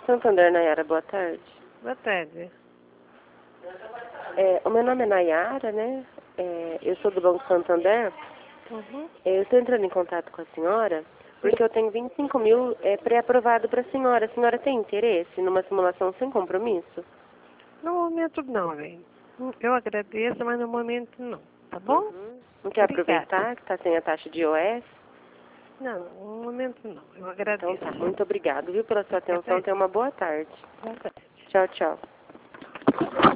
Santander, Nayara, boa tarde. Boa tarde. O meu nome é Nayara, né? Eu sou do Banco Santander. Uhum. Eu estou entrando em contato com a senhora porque eu tenho 25 mil pré-aprovado para a senhora. A senhora tem interesse numa simulação sem compromisso? No momento não, velho. Eu agradeço, mas no momento não. Tá bom? Uhum. Não quer Obrigada. aproveitar que está sem a taxa de IOF? Não, no momento não. Eu Então agradeço. tá, muito obrigado, viu, pela sua atenção. Tenha uma boa tarde. Boa tarde. Tchau, tchau.